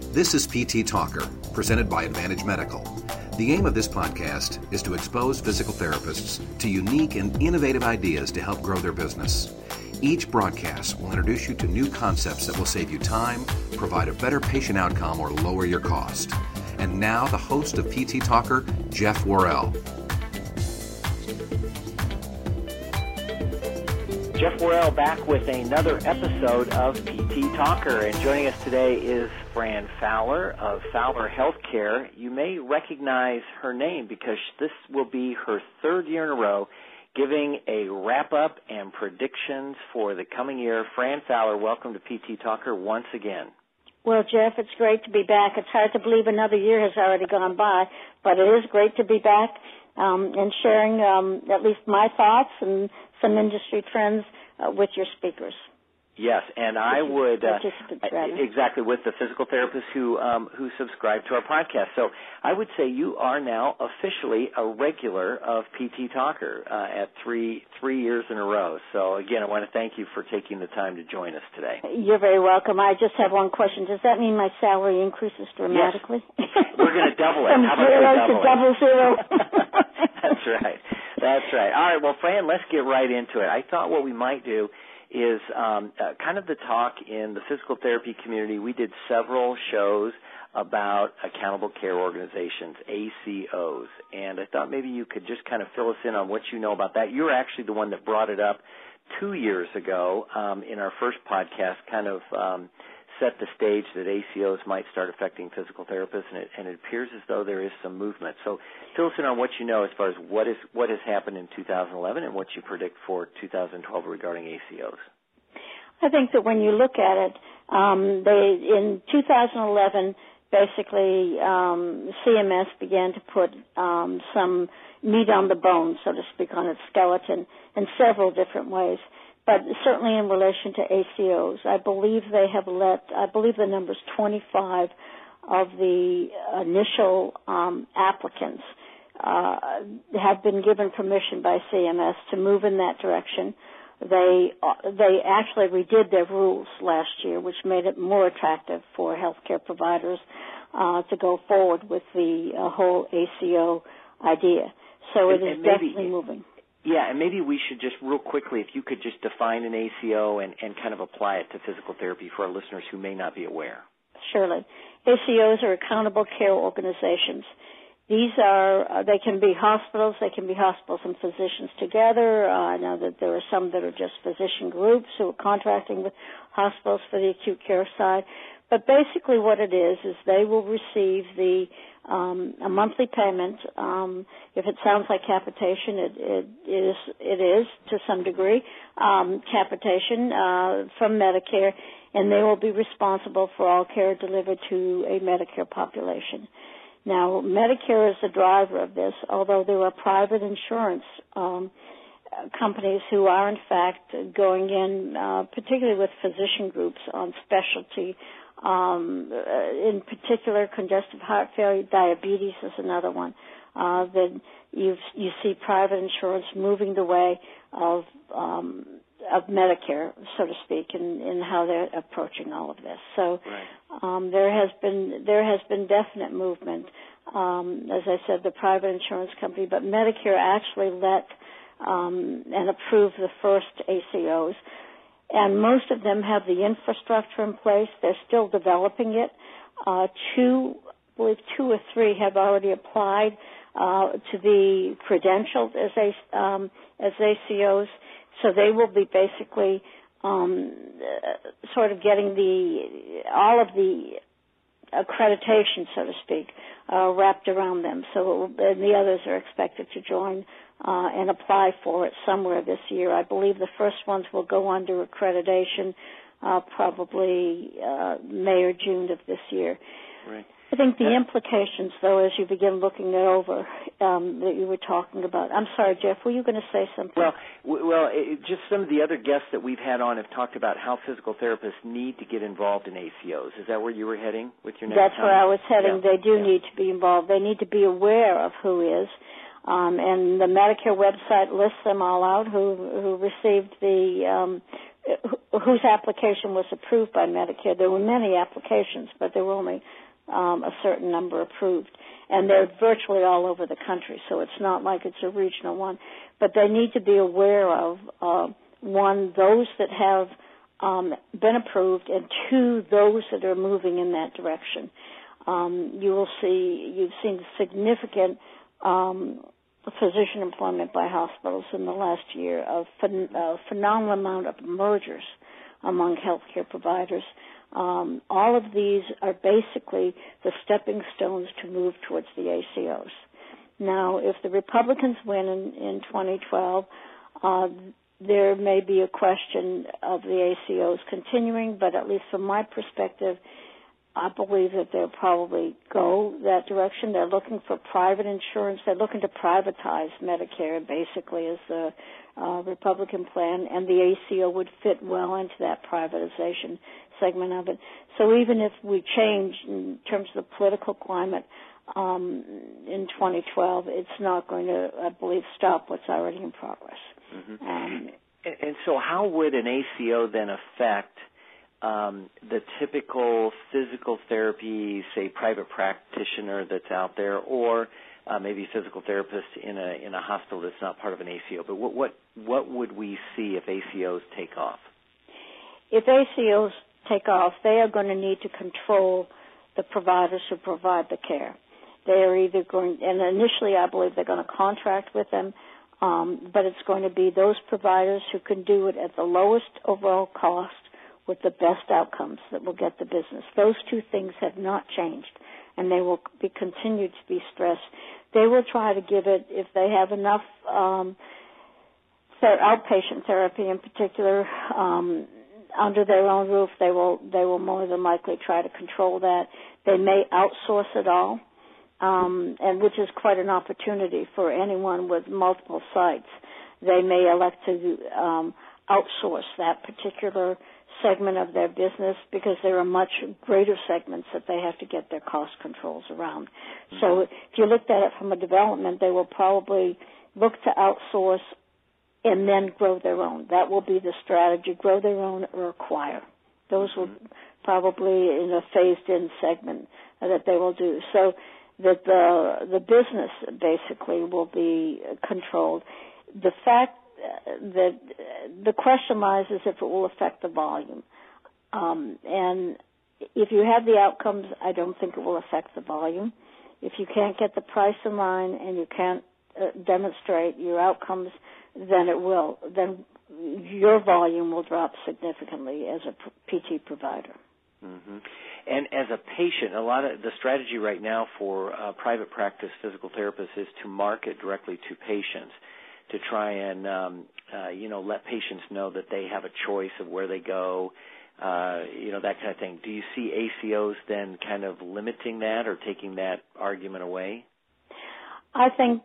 This is PT Talker, presented by Advantage Medical. The aim of this podcast is to expose physical therapists to unique and innovative ideas to help grow their business. Each broadcast will introduce you to new concepts that will save you time, provide a better patient outcome, or lower your cost. And now, the host of PT Talker, Jeff Worrell. Jeff Worrell back with another episode of PT Talker, and joining us today is Fran Fowler of Fowler Healthcare. You may recognize her name because this will be her third year in a row giving a wrap-up and predictions for the coming year. Fran Fowler, welcome to PT Talker once again. Well, Jeff, it's great to be back. It's hard to believe another year has already gone by, but it is great to be back and sharing at least my thoughts and some industry trends with your speakers. Yes, and I would exactly with the physical therapists who subscribe to our podcast. So I would say you are now officially a regular of PT Talker at three years in a row. So again, I want to thank you for taking the time to join us today. You're very welcome. I just have one question. Does that mean my salary increases dramatically? Yes. We're going to double it. From How about double zero? That's right. That's right. All right. Well, Fran, let's get right into it. I thought what we might do is kind of the talk in the physical therapy community. We did several shows about accountable care organizations, ACOs, and I thought maybe you could just kind of fill us in on what you know about that. You're actually the one that brought it up 2 years ago in our first podcast, kind of set the stage that ACOs might start affecting physical therapists, and it appears as though there is some movement. So fill us in on what you know as far as what has happened in 2011 and what you predict for 2012 regarding ACOs. I think that when you look at it, in 2011, basically CMS began to put some meat on the bone, so to speak, on its skeleton in several different ways. But certainly in relation to ACOs, I believe the number's 25 of the initial applicants have been given permission by CMS to move in that direction. They actually redid their rules last year, which made it more attractive for healthcare providers to go forward with the whole ACO idea. So it is definitely moving. Yeah, and maybe we should just real quickly, if you could just define an ACO and kind of apply it to physical therapy for our listeners who may not be aware. Surely. ACOs are accountable care organizations. These they can be hospitals and physicians together. I know that there are some that are just physician groups who are contracting with hospitals for the acute care side. But basically what it is they will receive a monthly payment. If it sounds like capitation, it is to some degree, capitation from Medicare, and they will be responsible for all care delivered to a Medicare population. Now, Medicare is the driver of this, although there are private insurance companies who are, in fact, going in, particularly with physician groups on specialty. In particular, congestive heart failure, diabetes is another one. That you see private insurance moving the way of Medicare, so to speak, in how they're approaching all of this. So right. There has been definite movement. As I said, the private insurance company, but Medicare actually let and approved the first ACOs. And most of them have the infrastructure in place. They're still developing it. Two or three have already applied to be credentialed as ACOs. So they will be basically sort of getting all of the accreditation, so to speak, wrapped around them. So the others are expected to join and apply for it somewhere this year. I believe the first ones will go under accreditation probably May or June of this year. Right. I think the implications, though, as you begin looking it over, that you were talking about. I'm sorry, Jeff, were you going to say something? Well, just some of the other guests that we've had on have talked about how physical therapists need to get involved in ACOs. Is that where you were heading with your next That's where I was heading. Yeah. They do need to be involved. They need to be aware of who is. And the Medicare website lists them all out who received whose application was approved by Medicare. There were many applications, but there were only a certain number approved. And they're virtually all over the country, so it's not like it's a regional one. But they need to be aware of, one, those that have been approved, and two, those that are moving in that direction. You've seen significant physician employment by hospitals in the last year, a phenomenal amount of mergers among healthcare providers. All of these are basically the stepping stones to move towards the ACOs. Now, if the Republicans win in 2012, there may be a question of the ACOs continuing, but at least from my perspective, I believe that they'll probably go that direction. They're looking for private insurance. They're looking to privatize Medicare, basically, as the Republican plan, and the ACO would fit well into that privatization segment of it. So even if we change in terms of the political climate in 2012, it's not going to, I believe, stop what's already in progress. Mm-hmm. And so how would an ACO then affect the typical physical therapy, say, private practitioner that's out there, or maybe physical therapist in a hospital that's not part of an ACO? But what would we see if ACOs take off? If ACOs take off, they are going to need to control the providers who provide the care. They are either going, and initially I believe they're going to contract with them, but it's going to be those providers who can do it at the lowest overall cost with the best outcomes that will get the business. Those two things have not changed, and they will be continued to be stressed. They will try to give it, if they have enough outpatient therapy in particular, under their own roof, they will more than likely try to control that. They may outsource it all, and which is quite an opportunity for anyone with multiple sites. They may elect to outsource that particular segment of their business because there are much greater segments that they have to get their cost controls around. Mm-hmm. So if you looked at it from a development, they will probably look to outsource and then grow their own. That will be the strategy, grow their own or acquire. Those will probably in a phased-in segment that they will do. So that the business basically will be controlled. The fact that the question lies is if it will affect the volume. And if you have the outcomes, I don't think it will affect the volume. If you can't get the price in line and you can't demonstrate your outcomes, then it will. Then your volume will drop significantly as a PT provider. Mm-hmm. And as a patient, a lot of the strategy right now for private practice physical therapists is to market directly to patients, to try and let patients know that they have a choice of where they go, that kind of thing. Do you see ACOs then kind of limiting that or taking that argument away? I think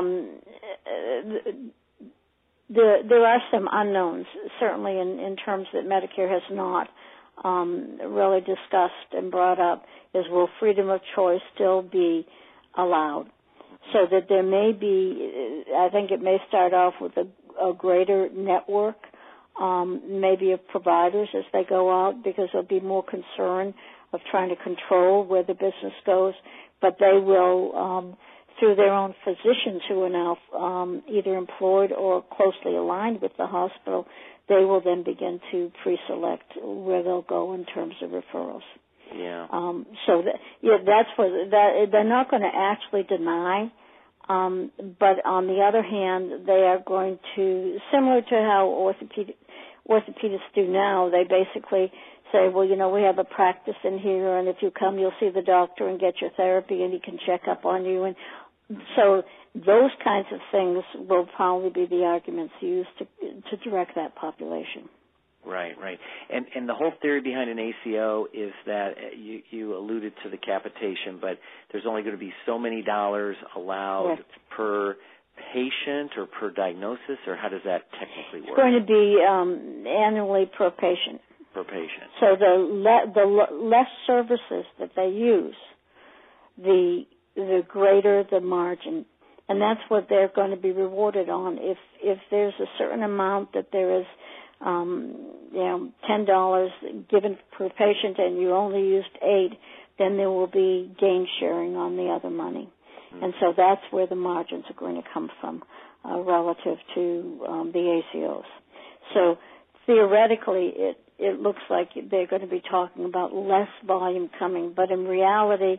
there are some unknowns, certainly in terms that Medicare has not really discussed and brought up, is will freedom of choice still be allowed? So that there may be, I think it may start off with a greater network, maybe of providers as they go out, because there'll be more concern of trying to control where the business goes, but they will, through their own physicians who are now either employed or closely aligned with the hospital, they will then begin to pre-select where they'll go in terms of referrals. Yeah. That's they're not going to actually deny, but on the other hand, they are going to, similar to how orthopedists do now, they basically say, well, we have a practice in here, and if you come, you'll see the doctor and get your therapy, and he can check up on you. And so those kinds of things will probably be the arguments used to direct that population. Right. And the whole theory behind an ACO is that you alluded to the capitation, but there's only going to be so many dollars allowed per patient or per diagnosis, or how does that technically work? It's going to be annually per patient. Per patient. So the less services that they use, the greater the margin. And that's what they're going to be rewarded on. If there's a certain amount that there is $10 given per patient and you only used 8, then there will be gain sharing on the other money. Mm-hmm. And so that's where the margins are going to come from relative to the ACOs. So theoretically, it looks like they're going to be talking about less volume coming, but in reality,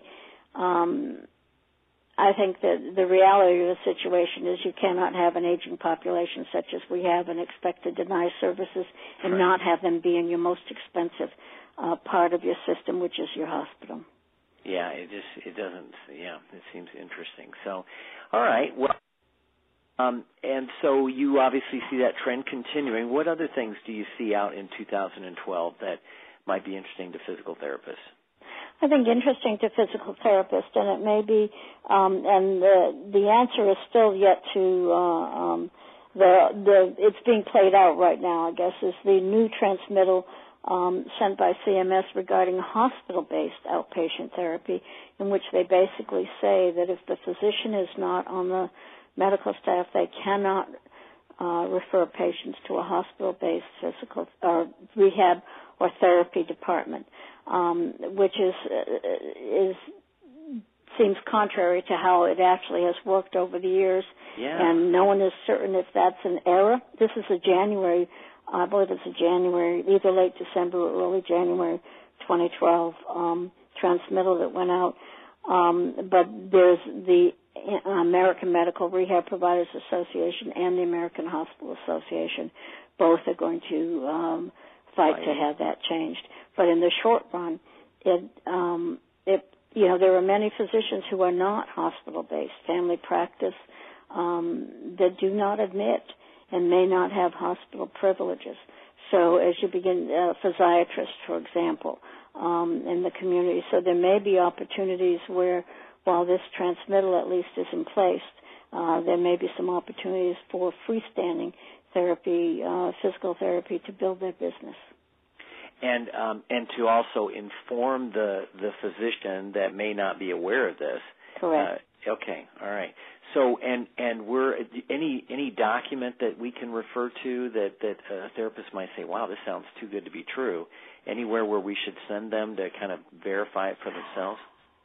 I think that the reality of the situation is you cannot have an aging population such as we have and expect to deny services and not have them be in your most expensive part of your system, which is your hospital. Yeah, it seems interesting. So, all right, well, and so you obviously see that trend continuing. What other things do you see out in 2012 that might be interesting to physical therapists? I think interesting to physical therapists, and it may be, and the answer is still yet to, it's being played out right now, I guess, is the new transmittal sent by CMS regarding hospital-based outpatient therapy, in which they basically say that if the physician is not on the medical staff, they cannot refer patients to a hospital-based physical or rehab or therapy department, which seems contrary to how it actually has worked over the years. Yeah. And no one is certain if that's an error. This is I believe it's a January, either late December or early January 2012 transmittal that went out. But there's the American Medical Rehab Providers Association and the American Hospital Association. Both are going to fight to have that changed. But in the short run, there are many physicians who are not hospital-based, family practice, that do not admit and may not have hospital privileges. So as you begin, physiatrists, for example, in the community. So there may be opportunities where, while this transmittal at least is in place, there may be some opportunities for freestanding therapy, physical therapy, to build their business. And to also inform the physician that may not be aware of this. Correct. Okay, all right. So and we're any document that we can refer to that a therapist might say, wow, this sounds too good to be true. Anywhere where we should send them to kind of verify it for themselves?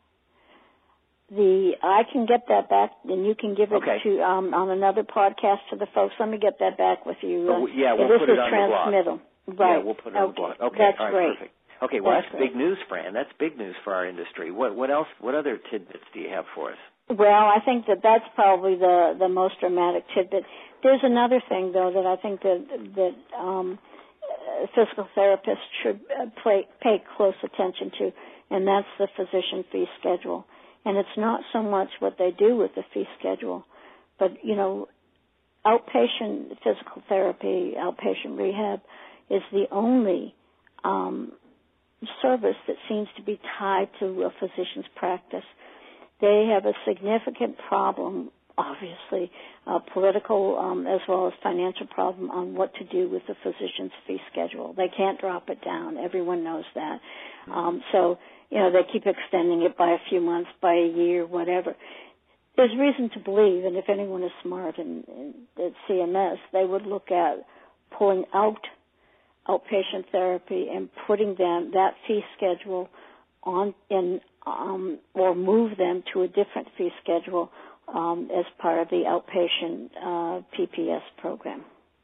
I can get that back, and you can give it to on another podcast to the folks. Let me get that back with you. We'll put it on the blog. Right. Yeah, we'll put it on the blog. Okay, that's all right, great. Perfect. Okay, well, that's big news, Fran. That's big news for our industry. What else? What other tidbits do you have for us? Well, I think that's probably the most dramatic tidbit. There's another thing, though, that I think that physical therapists should pay close attention to, and that's the physician fee schedule. And it's not so much what they do with the fee schedule, but, outpatient physical therapy, outpatient rehab is the only service that seems to be tied to a physician's practice. They have a significant problem, obviously, political as well as financial problem on what to do with the physician's fee schedule. They can't drop it down. Everyone knows that. So, they keep extending it by a few months, by a year, whatever. There's reason to believe, and if anyone is smart at CMS, they would look at pulling out outpatient therapy and putting that fee schedule on or move them to a different fee schedule as part of the outpatient PPS program.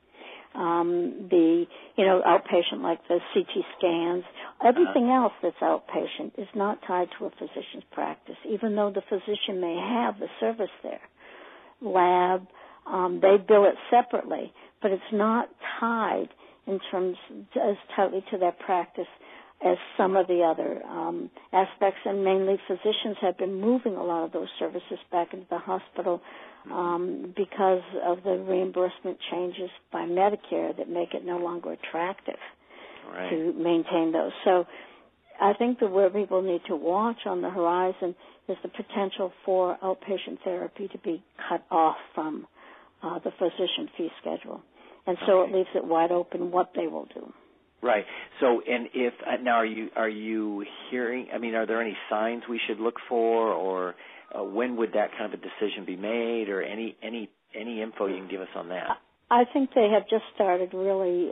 Outpatient like the CT scans, everything else that's outpatient is not tied to a physician's practice, even though the physician may have the service there. Lab, they bill it separately, but it's not tied in terms as tightly to their practice as some of the other aspects, and mainly physicians have been moving a lot of those services back into the hospital because of the reimbursement changes by Medicare that make it no longer attractive to maintain those. So I think that where people need to watch on the horizon is the potential for outpatient therapy to be cut off from the physician fee schedule. And so it leaves it wide open what they will do. Right. So, and if now, are you hearing? I mean, are there any signs we should look for, or when would that kind of a decision be made, or any info you can give us on that? I think they have just started really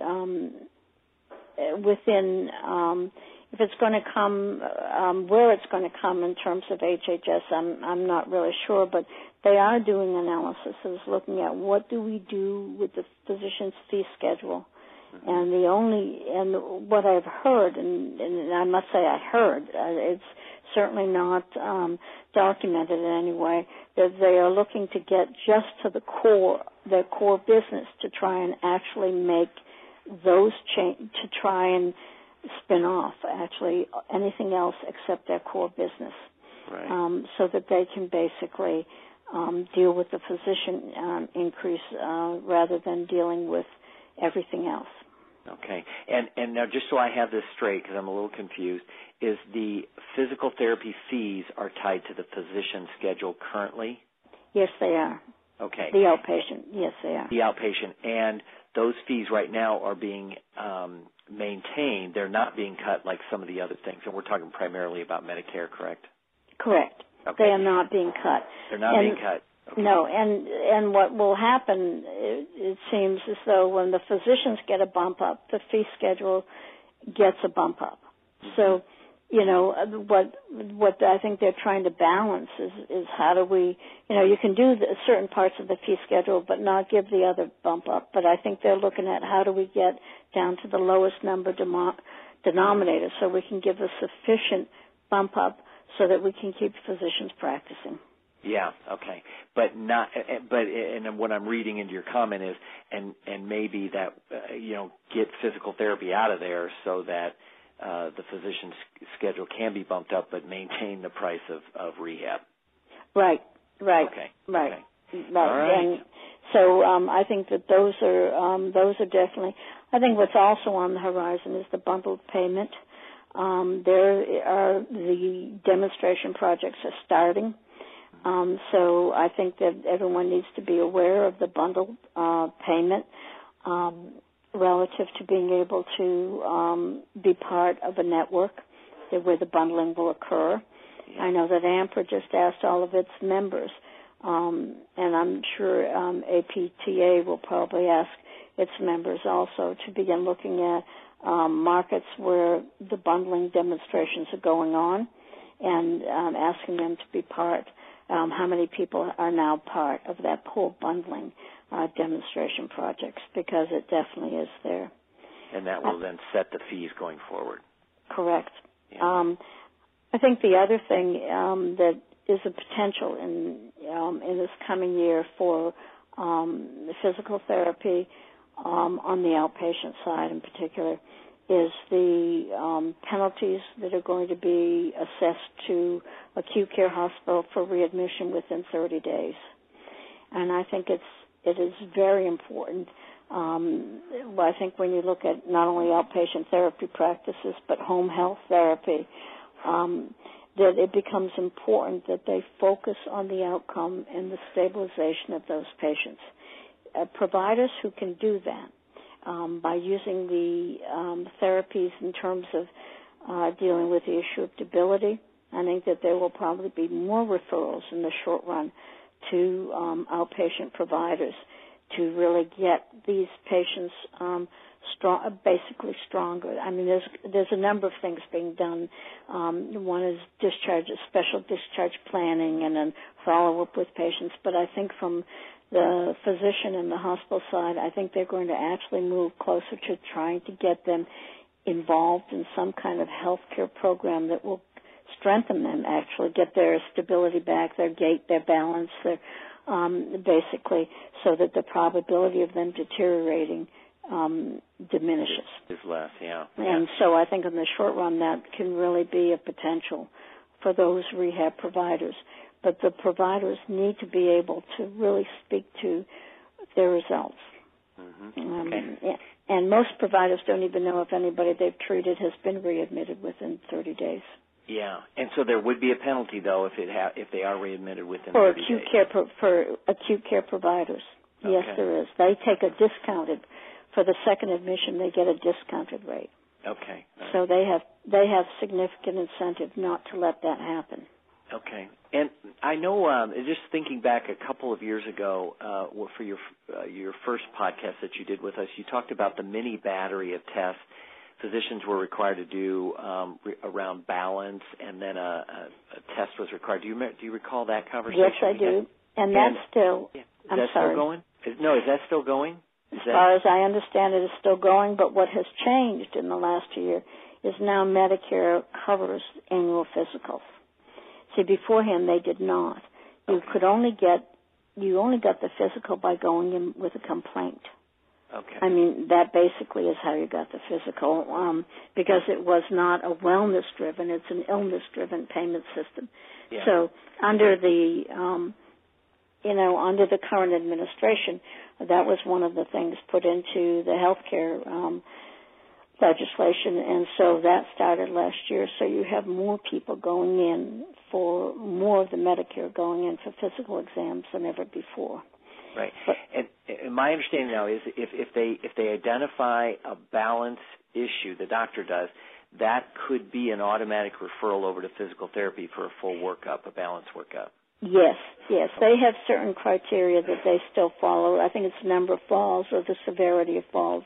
within, if it's going to come, where it's going to come in terms of HHS, I'm not really sure, but they are doing analysis, looking at what do we do with the physician's fee schedule. And what I've heard, and I must say I heard, it's certainly not documented in any way, that they are looking to get just to their core business, to try and actually make those to try and spin off actually anything else except their core business, right. So that they can basically deal with the physician increase rather than dealing with everything else. Okay. And now just so I have this straight, because I'm a little confused, is the physical therapy fees are tied to the physician schedule currently? Yes, they are. Okay. The outpatient, yes, they are. The outpatient. And those fees right now are being maintained. They're not being cut like some of the other things. And we're talking primarily about Medicare, correct? Correct. Okay. They are not being cut. They're not being cut. Okay. No, and what will happen, it seems as though when the physicians get a bump up, the fee schedule gets a bump up. Mm-hmm. So, what I think they're trying to balance is how do we, you can do certain parts of the fee schedule but not give the other bump up. But I think they're looking at how do we get down to the lowest number denominator so we can give a sufficient bump up so that we can keep physicians practicing. Yeah, okay. But what I'm reading into your comment is, and maybe that, get physical therapy out of there so that the physician's schedule can be bumped up but maintain the price of rehab. Right. Okay. Right. Okay. Right. All right. And so I think that those are definitely, I think what's also on the horizon is the bundled payment. There are the demonstration projects are starting. So I think that everyone needs to be aware of the bundled payment relative to being able to be part of a network where the bundling will occur. Yeah. I know that AMPRA just asked all of its members, and I'm sure APTA will probably ask its members also to begin looking at markets where the bundling demonstrations are going on and asking them to be part. How many people are now part of that whole bundling demonstration projects, because it definitely is there. And that will then set the fees going forward. Correct. Yeah. I think the other thing that is a potential in this coming year for the physical therapy on the outpatient side in particular is the penalties that are going to be assessed to acute care hospital for readmission within 30 days. And I think it is very important. I think when you look at not only outpatient therapy practices but home health therapy, that it becomes important that they focus on the outcome and the stabilization of those patients. Providers who can do that by using the therapies in terms of dealing with the issue of debility, I think that there will probably be more referrals in the short run to outpatient providers to really get these patients basically stronger. I mean, there's a number of things being done. One is special discharge planning and then follow-up with patients. But I think from the physician and the hospital side, I think they're going to actually move closer to trying to get them involved in some kind of healthcare program that will strengthen them, actually get their stability back, their gait, their balance, their basically so that the probability of them deteriorating diminishes. Is less, yeah. And so I think in the short run that can really be a potential for those rehab providers. But the providers need to be able to really speak to their results. Mm-hmm. Okay. And most providers don't even know if anybody they've treated has been readmitted within 30 days. Yeah, and so there would be a penalty though if they are readmitted within for 30 acute days. care for acute care providers. Okay. Yes, there is. They take a discounted for the second admission. They get a discounted rate. Okay. So they have significant incentive not to let that happen. Okay. And I know, just thinking back a couple of years ago, for your first podcast that you did with us, you talked about the mini battery of tests physicians were required to do around balance, and then a test was required. Do you recall that conversation? Yes, I do. And that's still. Yeah. I'm that sorry. Still going? No, is that still going? As far as I understand it, it's still going. But what has changed in the last year is now Medicare covers annual physicals. See, beforehand they did not. You only got the physical by going in with a complaint. Okay. I mean, that basically is how you got the physical, because it was not a wellness-driven; it's an illness-driven payment system. Yeah. So under the under the current administration, that was one of the things put into the healthcare legislation, and so that started last year. So you have more people going in for more of the Medicare going in for physical exams than ever before. Right. And my understanding now is if they identify a balance issue, the doctor does, that could be an automatic referral over to physical therapy for a full workup, a balance workup. Yes. They have certain criteria that they still follow. I think it's the number of falls or the severity of falls,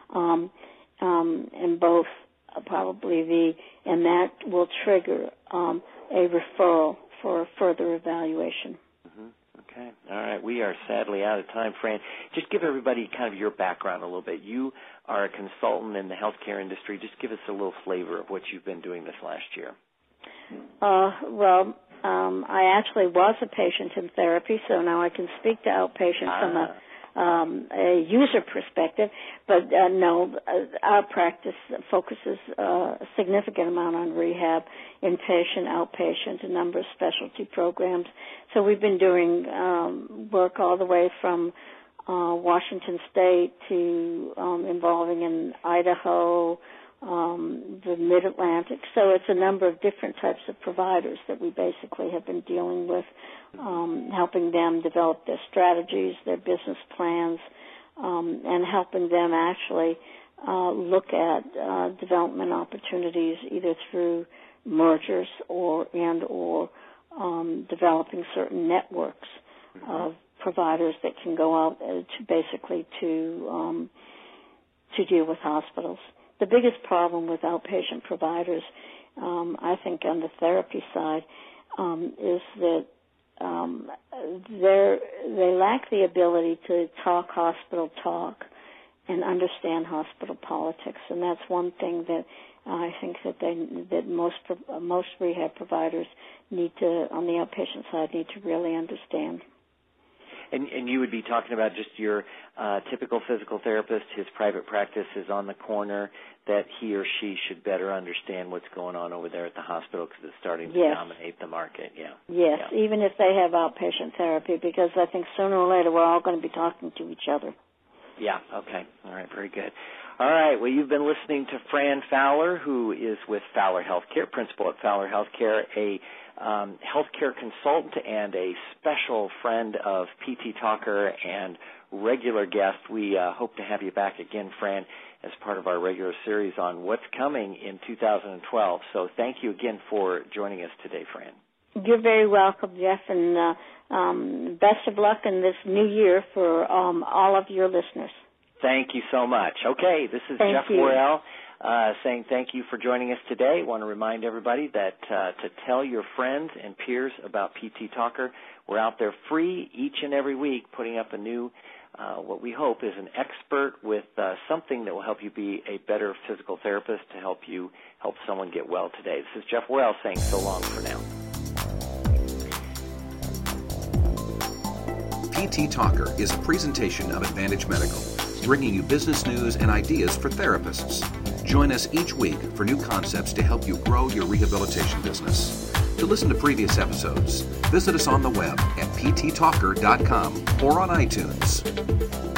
and both probably and that will trigger a referral for further evaluation. Okay. All right. We are sadly out of time, Fran. Just give everybody kind of your background a little bit. You are a consultant in the healthcare industry. Just give us a little flavor of what you've been doing this last year. I actually was a patient in therapy, so now I can speak to outpatient from a user perspective. But no, our practice focuses a significant amount on rehab, inpatient, outpatient, a number of specialty programs. So we've been doing work all the way from Washington State to involving in Idaho, the Mid-Atlantic. So it's a number of different types of providers that we basically have been dealing with, helping them develop their strategies, their business plans, and helping them actually look at development opportunities either through mergers or developing certain networks of providers that can go out to deal with hospitals. The biggest problem with outpatient providers, I think on the therapy side, is that they lack the ability to talk hospital talk and understand hospital politics, and that's one thing that I think that most rehab providers need to, on the outpatient side, need to really understand. And you would be talking about just your typical physical therapist, his private practice is on the corner, that he or she should better understand what's going on over there at the hospital because it's starting to dominate the market. Yeah. Yes, even if they have outpatient therapy, because I think sooner or later we're all going to be talking to each other. Yeah, okay. All right, very good. All right, well, you've been listening to Fran Fowler, who is with Fowler Healthcare, principal at Fowler Healthcare, a healthcare consultant and a special friend of PT Talker and regular guest. We hope to have you back again, Fran, as part of our regular series on what's coming in 2012. So thank you again for joining us today, Fran. You're very welcome, Jeff, and best of luck in this new year for all of your listeners. Thank you so much. Okay, this is Jeff Worrell saying thank you for joining us today. I want to remind everybody that to tell your friends and peers about PT Talker. We're out there free each and every week putting up a new, what we hope is an expert with something that will help you be a better physical therapist to help you help someone get well today. This is Jeff Worrell saying so long for now. PT Talker is a presentation of Advantage Medical, bringing you business news and ideas for therapists. Join us each week for new concepts to help you grow your rehabilitation business. To listen to previous episodes, visit us on the web at pttalker.com or on iTunes.